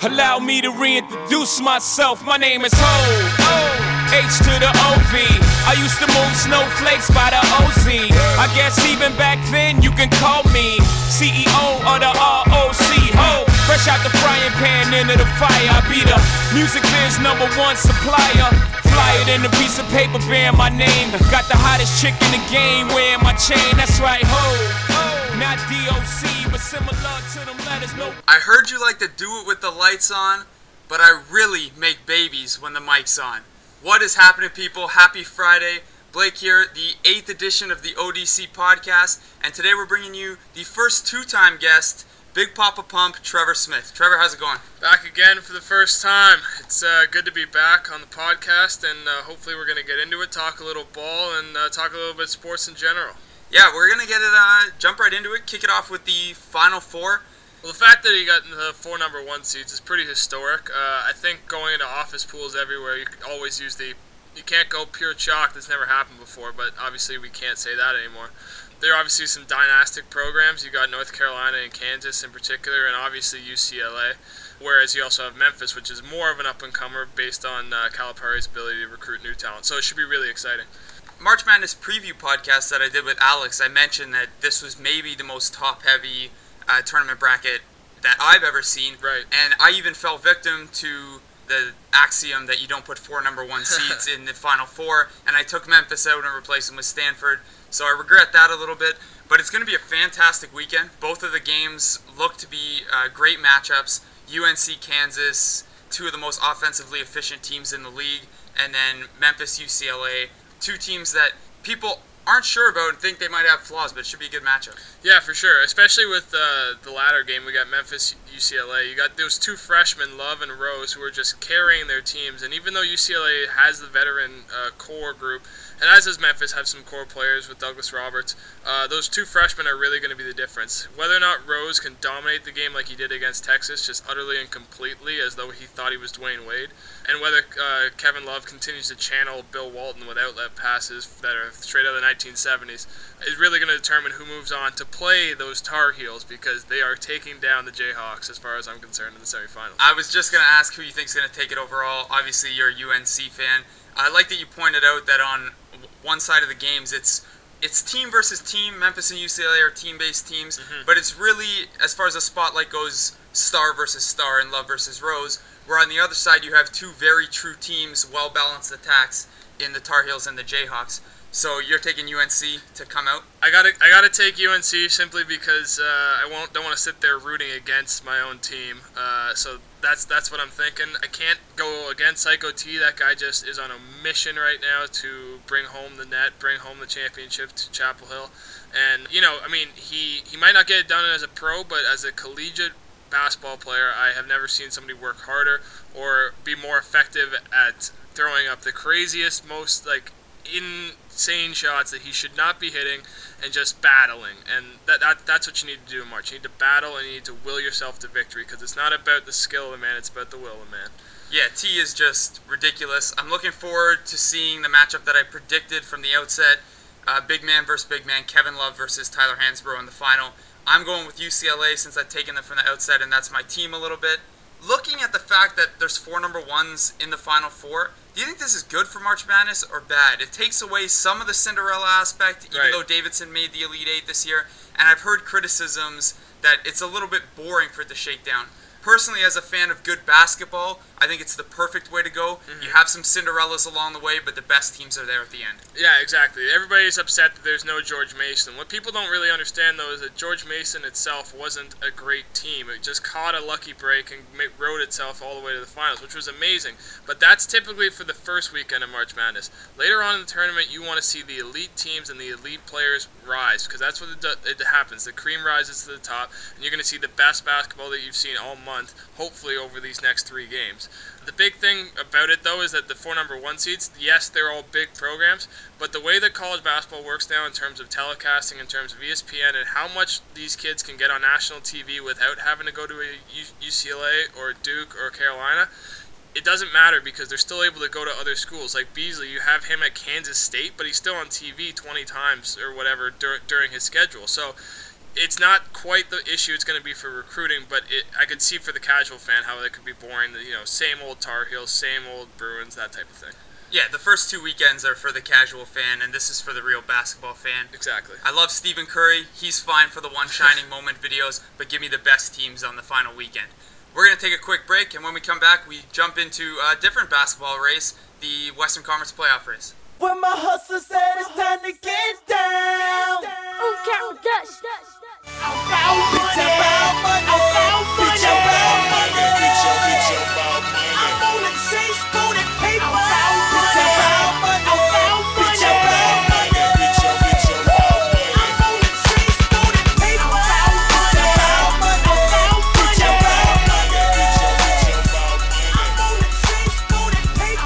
Allow me to reintroduce myself. My name is Ho, H to the O-V. I used to move snowflakes by the OZ. I guess even back then you can call me CEO of the ROC. Ho, fresh out the frying pan into the fire. I be the music biz #1 supplier. Fly it in a piece of paper bearing my name. Got the hottest chick in the game wearing my chain. That's right, Ho, not DOC, but similar to them letters. No. I heard you like to do it with the lights on, but I really make babies when the mic's on. What is happening, people? Happy Friday. Blake here, the 8th edition of the ODC podcast, and today we're bringing you the first two-time guest, Big Papa Pump, Trevor Smith. Trevor, how's it going? Back again for the first time. It's good to be back on the podcast, and hopefully we're going to get into it, talk a little ball, and talk a little bit sports in general. Yeah, we're going to get it, jump right into it, kick it off with the Final Four. Well, the fact that he got the 4 number 1 seeds is pretty historic. I think going into office pools everywhere, you can always use you can't go pure chalk. That's never happened before, but obviously we can't say that anymore. There are obviously some dynastic programs. You got North Carolina and Kansas in particular, and obviously UCLA, whereas you also have Memphis, which is more of an up-and-comer based on Calipari's ability to recruit new talent. So it should be really exciting. March Madness preview podcast that I did with Alex, I mentioned that this was maybe the most top-heavy tournament bracket that I've ever seen. Right. And I even fell victim to the axiom that you don't put 4 number 1 seeds in the Final Four, and I took Memphis out and replaced them with Stanford, so I regret that a little bit. But it's going to be a fantastic weekend. Both of the games look to be great matchups. UNC, Kansas, two of the most offensively efficient teams in the league, and then Memphis, UCLA, two teams that people aren't sure about and think they might have flaws, but it should be a good matchup. Yeah, for sure. Especially with the latter game, we got Memphis, UCLA. You got those two freshmen, Love and Rose, who are just carrying their teams. And even though UCLA has the veteran core group, and as does Memphis, have some core players with Douglas Roberts, those two freshmen are really going to be the difference. Whether or not Rose can dominate the game like he did against Texas, just utterly and completely, as though he thought he was Dwayne Wade, and whether Kevin Love continues to channel Bill Walton with outlet passes that are straight out of the 1970s, is really going to determine who moves on to play those Tar Heels, because they are taking down the Jayhawks as far as I'm concerned in the semifinals. I was just going to ask who you think is going to take it overall. Obviously, you're a UNC fan. I like that you pointed out that on one side of the games, it's team versus team. Memphis and UCLA are team-based teams, but it's really, as far as the spotlight goes, star versus star and Love versus Rose, where on the other side you have two very true teams, well-balanced attacks in the Tar Heels and the Jayhawks. So you're taking UNC to come out? I gotta take UNC simply because I don't want to sit there rooting against my own team. So that's what I'm thinking. I can't go against Psycho T. That guy just is on a mission right now to bring home the net, bring home the championship to Chapel Hill. And he might not get it done as a pro, but as a collegiate basketball player, I have never seen somebody work harder or be more effective at throwing up the craziest, most insane shots that he should not be hitting, and just battling. And that's what you need to do in March. You need to battle, and you need to will yourself to victory, because it's not about the skill of the man, it's about the will of the man. Yeah, T is just ridiculous. I'm looking forward to seeing the matchup that I predicted from the outset. Big man versus big man, Kevin Love versus Tyler Hansbrough in the final. I'm going with UCLA since I've taken them from the outset, and that's my team a little bit. Looking at the fact that there's 4 number 1s in the Final Four, do you think this is good for March Madness or bad? It takes away some of the Cinderella aspect, even though Davidson made the Elite Eight this year, and I've heard criticisms that it's a little bit boring for it to shake down. Personally, as a fan of good basketball, I think it's the perfect way to go. You have some Cinderellas along the way, but the best teams are there at the end. Yeah, exactly. Everybody's upset that there's no George Mason. What people don't really understand, though, is that George Mason itself wasn't a great team. It just caught a lucky break and rode itself all the way to the finals, which was amazing. But that's typically for the first weekend of March Madness. Later on in the tournament, you want to see the elite teams and the elite players rise, because that's what it happens. The cream rises to the top, and you're going to see the best basketball that you've seen all month, hopefully over these next 3 games. The big thing about it, though, is that the 4 number 1 seeds, yes, they're all big programs, but the way that college basketball works now in terms of telecasting, in terms of ESPN, and how much these kids can get on national TV without having to go to a UCLA or Duke or Carolina, it doesn't matter because they're still able to go to other schools. Like Beasley, you have him at Kansas State, but he's still on TV 20 times or whatever during his schedule. So it's not quite the issue it's going to be for recruiting, but I could see for the casual fan how it could be boring. Same old Tar Heels, same old Bruins, that type of thing. Yeah, the first 2 weekends are for the casual fan, and this is for the real basketball fan. Exactly. I love Stephen Curry. He's fine for the one shining moment videos, but give me the best teams on the final weekend. We're going to take a quick break, and when we come back, we jump into a different basketball race, the Western Conference playoff race. When my hustle said it's time to get down. Count Dutch. I'm about money. Bitch, I'm about money. I'm on the chase for the paper. I'm about money. Bitch, I'm about money. I'm on the chase for the paper. I'm about money. Bitch, I'm about money. I'm on the chase for the paper.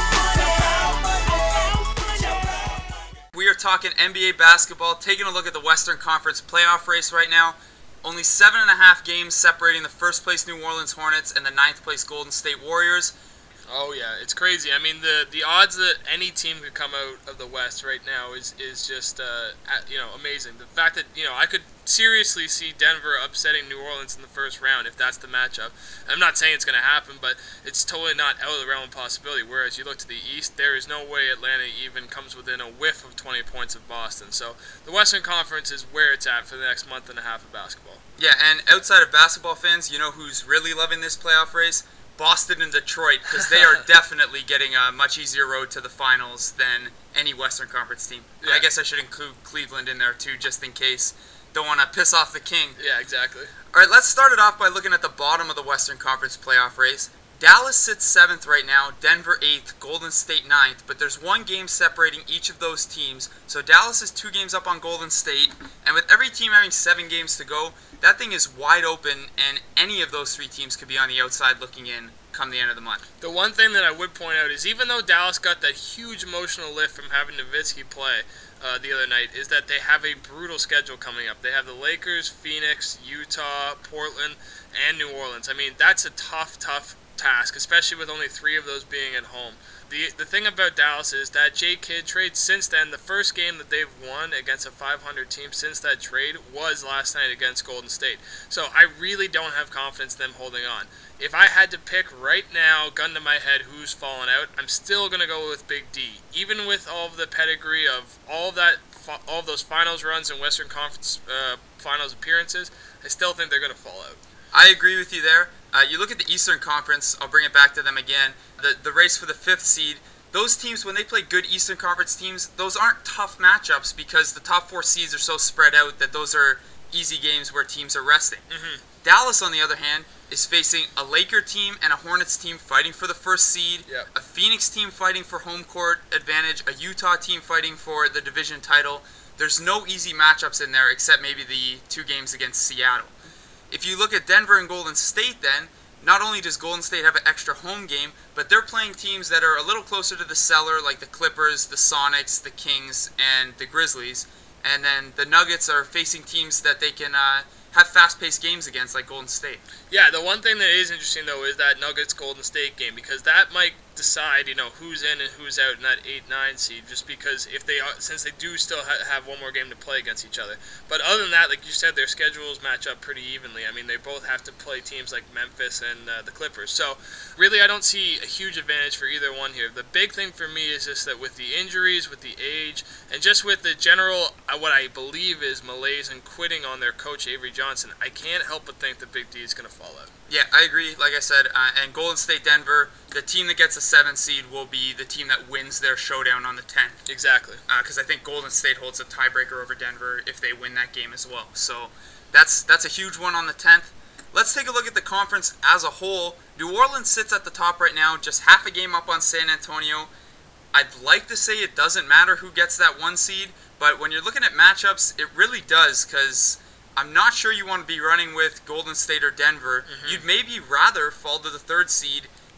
We are talking NBA basketball, taking a look at the Western Conference playoff race right now. Only 7.5 games separating the first place New Orleans Hornets and the 9th place Golden State Warriors. Oh yeah, it's crazy. I mean, the odds that any team could come out of the West right now is just amazing. The fact that I could seriously see Denver upsetting New Orleans in the first round if that's the matchup. I'm not saying it's going to happen, but it's totally not out of the realm of possibility. Whereas you look to the East, there is no way Atlanta even comes within a whiff of 20 points of Boston. So the Western Conference is where it's at for the next month and a half of basketball. Yeah, and outside of basketball fans, you know who's really loving this playoff race? Boston and Detroit, because they are definitely getting a much easier road to the finals than any Western Conference team. Yeah. I guess I should include Cleveland in there too, just in case. Don't want to piss off the king. Yeah, exactly. All right, let's start it off by looking at the bottom of the Western Conference playoff race. Dallas sits 7th right now, Denver 8th, Golden State 9th, but there's one game separating each of those teams. So Dallas is 2 games up on Golden State, and with every team having 7 games to go, that thing is wide open, and any of those 3 teams could be on the outside looking in come the end of the month. The one thing that I would point out is even though Dallas got that huge emotional lift from having Nowitzki play the other night, is that they have a brutal schedule coming up. They have the Lakers, Phoenix, Utah, Portland, and New Orleans. I mean, that's a tough task, especially with only 3 of those being at home. The thing about Dallas is that Jay Kidd trade, since then, the first game that they've won against a 500 team since that trade was last night against Golden State. So I really don't have confidence in them holding on. If I had to pick right now, gun to my head, who's fallen out, I'm still going to go with Big D. Even with all of the pedigree of all of those finals runs and Western Conference finals appearances, I still think they're going to fall out. I agree with you there. You look at the Eastern Conference, I'll bring it back to them again, the race for the 5th seed, those teams, when they play good Eastern Conference teams, those aren't tough matchups because the top 4 seeds are so spread out that those are easy games where teams are resting. Mm-hmm. Dallas, on the other hand, is facing a Laker team and a Hornets team fighting for the 1st seed, Yep. a Phoenix team fighting for home court advantage, a Utah team fighting for the division title. There's no easy matchups in there except maybe the 2 games against Seattle. If you look at Denver and Golden State then, not only does Golden State have an extra home game, but they're playing teams that are a little closer to the cellar, like the Clippers, the Sonics, the Kings, and the Grizzlies. And then the Nuggets are facing teams that they can have fast-paced games against, like Golden State. Yeah, the one thing that is interesting, though, is that Nuggets-Golden State game, because that might decide, who's in and who's out in that 8-9 seed, just because since they do still have one more game to play against each other. But other than that, like you said, their schedules match up pretty evenly. I mean, they both have to play teams like Memphis and the Clippers. So, really, I don't see a huge advantage for either one here. The big thing for me is just that with the injuries, with the age, and just with the general, what I believe is malaise and quitting on their coach, Avery Johnson, I can't help but think that Big D is going to fall out. Yeah, I agree, like I said, and Golden State Denver, the team that gets a 7th seed will be the team that wins their showdown on the 10th. Exactly. Because I think Golden State holds a tiebreaker over Denver if they win that game as well. So that's a huge one on the 10th. Let's take a look at the conference as a whole. New Orleans sits at the top right now, just half a game up on San Antonio. I'd like to say it doesn't matter who gets that 1 seed, but when you're looking at matchups, it really does, because I'm not sure you want to be running with Golden State or Denver. Mm-hmm. You'd maybe rather fall to the 3rd seed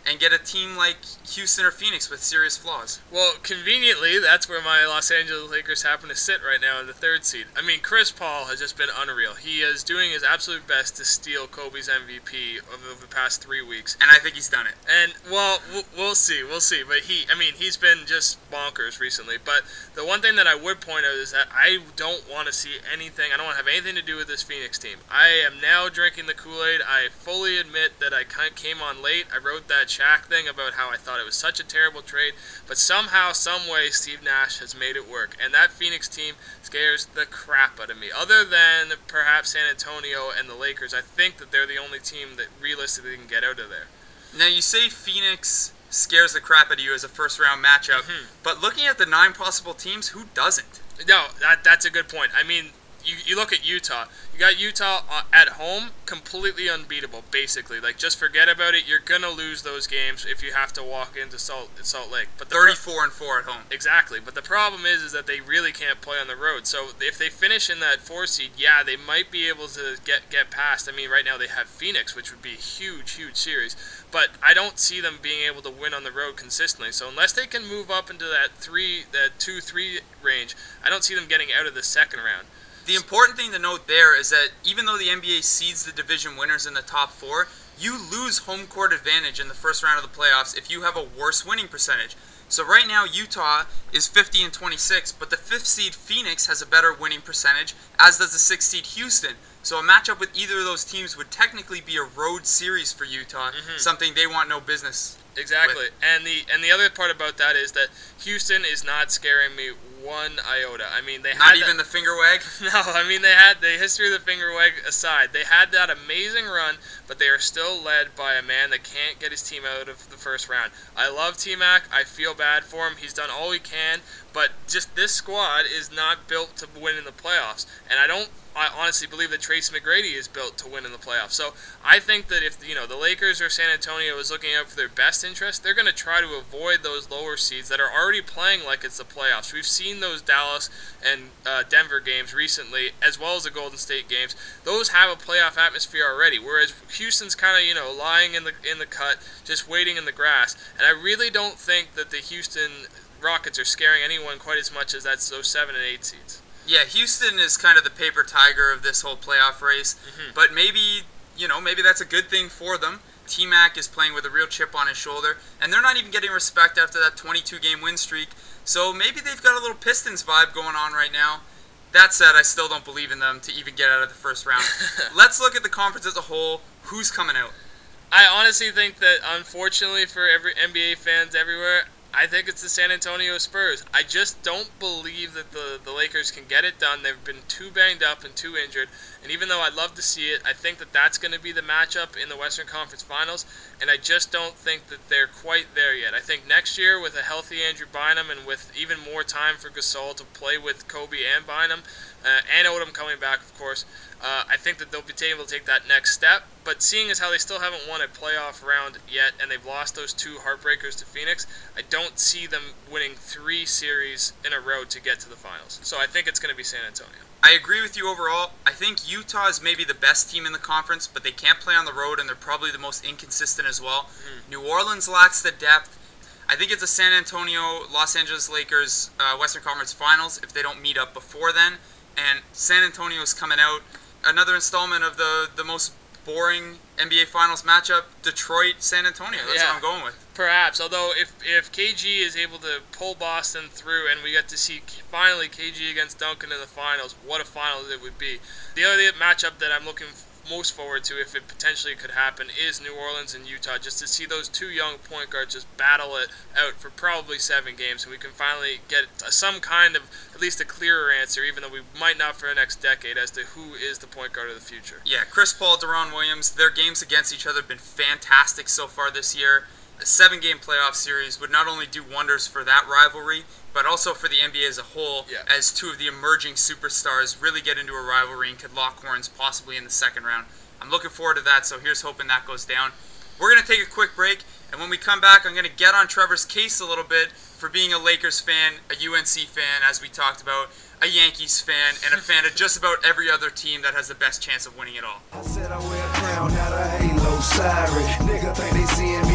and get a team like Houston or Phoenix with serious flaws. Well, conveniently, that's where my Los Angeles Lakers happen to sit right now in the 3rd seed. I mean, Chris Paul has just been unreal. He is doing his absolute best to steal Kobe's MVP over the past 3 weeks. And I think he's done it. And, well, we'll see. But he's been just bonkers recently. But the one thing that I would point out is that I don't want to see anything. I don't want to have anything to do with this Phoenix team. I am now drinking the Kool-Aid. I fully admit that I came on late. I wrote that Shaq thing about how I thought it was such a terrible trade, but somehow, some way, Steve Nash has made it work, and that Phoenix team scares the crap out of me. Other than perhaps San Antonio and the Lakers, I think that they're the only team that realistically can get out of there. Now, you say Phoenix scares the crap out of you as a first-round matchup, but looking at the 9 possible teams, who doesn't? No, that's a good point. I mean, you look at Utah. You got Utah at home, completely unbeatable, basically. Like, just forget about it. You're going to lose those games if you have to walk into Salt Lake. But 34-4 at home. Exactly. But the problem is that they really can't play on the road. So if they finish in that 4 seed, yeah, they might be able to get past. I mean, right now they have Phoenix, which would be a huge, huge series. But I don't see them being able to win on the road consistently. So unless they can move up into that 2-3 range, I don't see them getting out of the second round. The important thing to note there is that even though the NBA seeds the division winners in the top 4, you lose home court advantage in the first round of the playoffs if you have a worse winning percentage. So right now Utah is 50-26, but the 5th seed Phoenix has a better winning percentage, as does the 6th seed Houston. So a matchup with either of those teams would technically be a road series for Utah, something they want no business. Exactly. with. And the other part about that is that Houston is not scaring me one iota. I mean, they Not had even the finger wag? No, I mean, they had the history of the finger wag aside. They had that amazing run, but they are still led by a man that can't get his team out of the first round. I love T-Mac. I feel bad for him. He's done all he can, but just this squad is not built to win in the playoffs. And I honestly believe that Tracy McGrady is built to win in the playoffs. So I think that if the Lakers or San Antonio is looking out for their best interest, they're going to try to avoid those lower seeds that are already playing like it's the playoffs. We've seen those Dallas and Denver games recently, as well as the Golden State games. Those have a playoff atmosphere already, whereas Houston's kind of lying in the cut, just waiting in the grass. And I really don't think that the Houston Rockets are scaring anyone quite as much as those 7 and 8 seeds. Yeah, Houston is kind of the paper tiger of this whole playoff race, but maybe that's a good thing for them. T-Mac is playing with a real chip on his shoulder, and they're not even getting respect after that 22-game win streak, so maybe they've got a little Pistons vibe going on right now. That said, I still don't believe in them to even get out of the first round. Let's look at the conference as a whole. Who's coming out? I honestly think that, unfortunately for every NBA fans everywhere, I think it's the San Antonio Spurs. I just don't believe that the Lakers can get it done. They've been too banged up and too injured. And even though I'd love to see it, I think that that's going to be the matchup in the Western Conference Finals. And I just don't think that they're quite there yet. I think next year, with a healthy Andrew Bynum and with even more time for Gasol to play with Kobe and Bynum, and Odom coming back, of course, I think that they'll be able to take that next step. But seeing as how they still haven't won a playoff round yet, and they've lost those 2 heartbreakers to Phoenix, I don't see them winning 3 series in a row to get to the finals. So I think it's going to be San Antonio. I agree with you overall. I think Utah is maybe the best team in the conference, but they can't play on the road, and they're probably the most inconsistent as well. New Orleans lacks the depth. I think it's a San Antonio, Los Angeles Lakers Western Conference Finals if they don't meet up before then. And San Antonio's coming out. Another installment of the most boring NBA Finals matchup, Detroit-San Antonio. That's what I'm going with. Perhaps, although if KG is able to pull Boston through and we get to see finally KG against Duncan in the finals, what a final it would be. The other matchup that I'm looking most forward to, if it potentially could happen, is New Orleans and Utah, just to see those 2 young point guards just battle it out for probably 7 games, and we can finally get some kind of, at least a clearer answer, even though we might not for the next decade, as to who is the point guard of the future. Yeah, Chris Paul, Deron Williams, their games against each other have been fantastic so far this year. A 7-game playoff series would not only do wonders for that rivalry, but also for the NBA as a whole, as 2 of the emerging superstars really get into a rivalry and could lock horns possibly in the second round. I'm looking forward to that, so here's hoping that goes down. We're going to take a quick break, and when we come back, I'm going to get on Trevor's case a little bit for being a Lakers fan, a UNC fan, as we talked about, a Yankees fan, and a fan of just about every other team that has the best chance of winning it all. I said I wear a crown, not a halo, sorry. Nigga think they seeing me, but they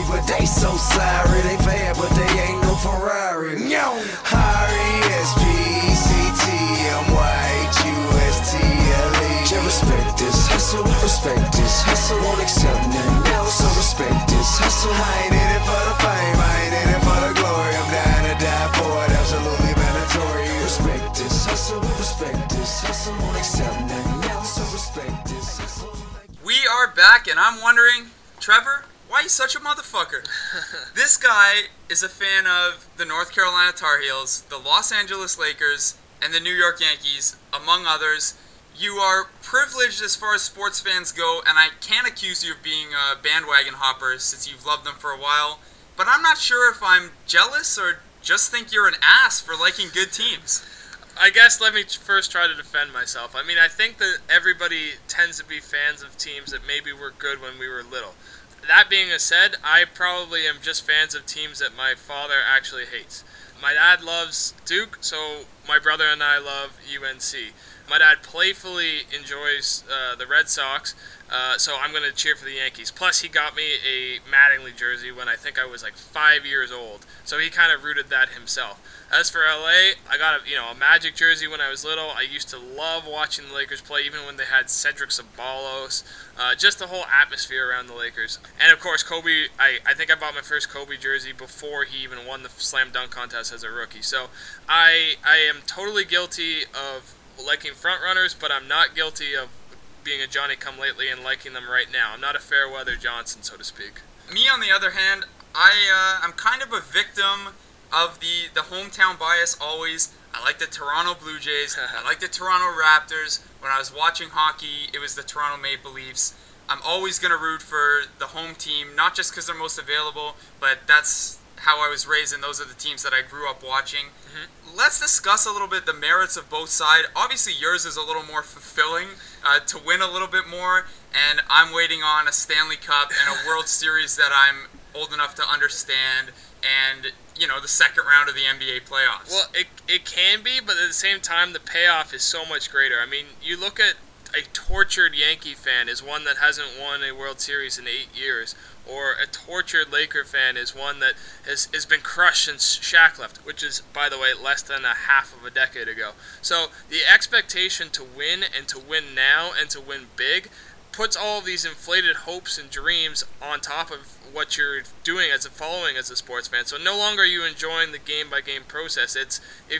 They so sorry, they bad, but they ain't no Ferrari. R-E-S-P-C-T-M-Y-H-U-S-T-L-E. Just respect this hustle, respect this hustle. Won't accept nothing else, so respect this hustle. I ain't in it for the fame, I ain't in it for the glory. I'm down to die for it, absolutely mandatory. Respect this hustle, respect this hustle. Won't accept nothing else, so respect this hustle. We are back, and I'm wondering, Trevor, why are you such a motherfucker? This guy is a fan of the North Carolina Tar Heels, the Los Angeles Lakers, and the New York Yankees, among others. You are privileged as far as sports fans go, and I can't accuse you of being a bandwagon hopper since you've loved them for a while, but I'm not sure if I'm jealous or just think you're an ass for liking good teams. I guess let me first try to defend myself. I mean, I think that everybody tends to be fans of teams that maybe were good when we were little. That being said, I probably am just fans of teams that my father actually hates. My dad loves Duke, so my brother and I love UNC. My dad playfully enjoys the Red Sox, so I'm going to cheer for the Yankees. Plus, he got me a Mattingly jersey when I think I was like 5 years old, so he kind of rooted that himself. As for LA, I got a Magic jersey when I was little. I used to love watching the Lakers play, even when they had Cedric Ceballos. Just the whole atmosphere around the Lakers. And of course, Kobe, I think I bought my first Kobe jersey before he even won the slam dunk contest as a rookie. So I am totally guilty of liking frontrunners, but I'm not guilty of being a Johnny-come-lately and liking them right now. I'm not a Fairweather Johnson, so to speak. Me, on the other hand, I'm kind of a victim of the hometown bias always. I like the Toronto Blue Jays. I like the Toronto Raptors. When I was watching hockey, it was the Toronto Maple Leafs. I'm always going to root for the home team, not just because they're most available, but that's how I was raised, and those are the teams that I grew up watching. Mm-hmm. Let's discuss a little bit the merits of both sides. Obviously, yours is a little more fulfilling to win a little bit more, and I'm waiting on a Stanley Cup and a World Series that I'm old enough to understand, and the second round of the NBA playoffs. Well, it can be, but at the same time, the payoff is so much greater. I mean, you look at a tortured Yankee fan is one that hasn't won a World Series in 8 years, or a tortured Laker fan is one that has been crushed since Shaq left, which is, by the way, less than a half of a decade ago. So the expectation to win, and to win now, and to win big, puts all of these inflated hopes and dreams on top of what you're doing as a sports fan. So no longer are you enjoying the game-by-game process. It's,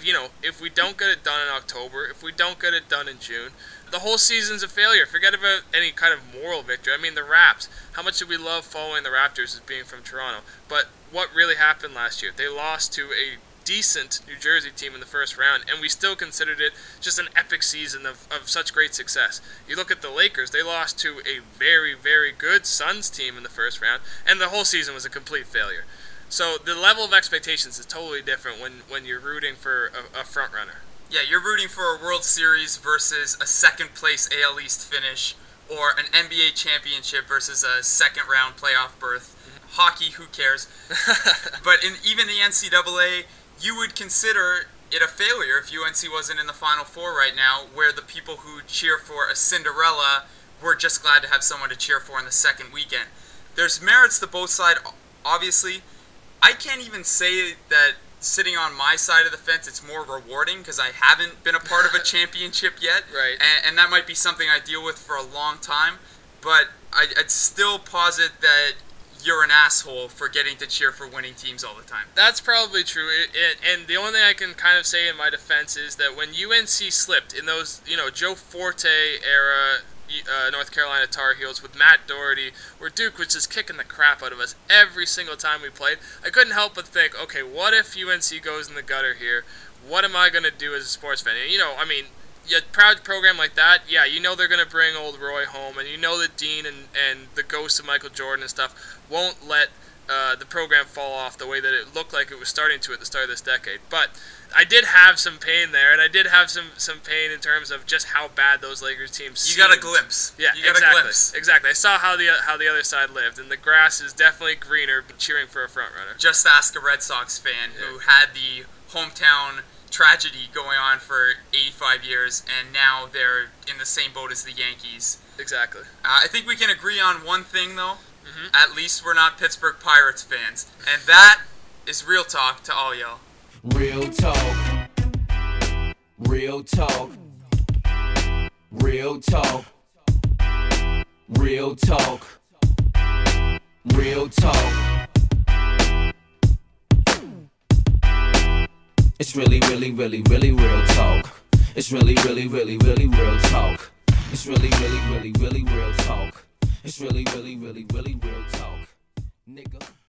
if we don't get it done in October, if we don't get it done in June, the whole season's a failure. Forget about any kind of moral victory. I mean, the Raps. How much did we love following the Raptors as being from Toronto? But what really happened last year? They lost to a decent New Jersey team in the first round, and we still considered it just an epic season of such great success. You look at the Lakers, they lost to a very, very good Suns team in the first round, and the whole season was a complete failure. So the level of expectations is totally different when you're rooting for a front runner. Yeah, you're rooting for a World Series versus a second-place AL East finish, or an NBA championship versus a second-round playoff berth. Mm-hmm. Hockey, who cares? But even the NCAA, you would consider it a failure if UNC wasn't in the Final Four right now, where the people who cheer for a Cinderella were just glad to have someone to cheer for in the second weekend. There's merits to both sides, obviously. I can't even say that sitting on my side of the fence, it's more rewarding because I haven't been a part of a championship yet. Right. And that might be something I deal with for a long time. But I'd still posit that you're an asshole for getting to cheer for winning teams all the time. That's probably true. And the only thing I can kind of say in my defense is that when UNC slipped in those, Joe Forte era North Carolina Tar Heels with Matt Doherty, where Duke was just kicking the crap out of us every single time we played, I couldn't help but think, okay, what if UNC goes in the gutter here? What am I going to do as a sports fan? And, a proud program like that, yeah, they're going to bring old Roy home, and the Dean and the ghost of Michael Jordan and stuff won't let the program fall off the way that it looked like it was starting to at the start of this decade. But I did have some pain there, and I did have some pain in terms of just how bad those Lakers teams seemed. You got a glimpse. Yeah, exactly. I saw how the other side lived, and the grass is definitely greener cheering for a front runner. Just ask a Red Sox fan who had the hometown tragedy going on for 85 years, and now they're in the same boat as the Yankees. Exactly. I think we can agree on one thing, though. At least we're not Pittsburgh Pirates fans. And that is real talk to all y'all. Real talk. Real talk. Real talk. Real talk. Real talk. It's really, really, really, really real talk. It's really, really, really, really real talk. It's really, really, really, really real talk. It's really, really, really, really real talk. Nigga.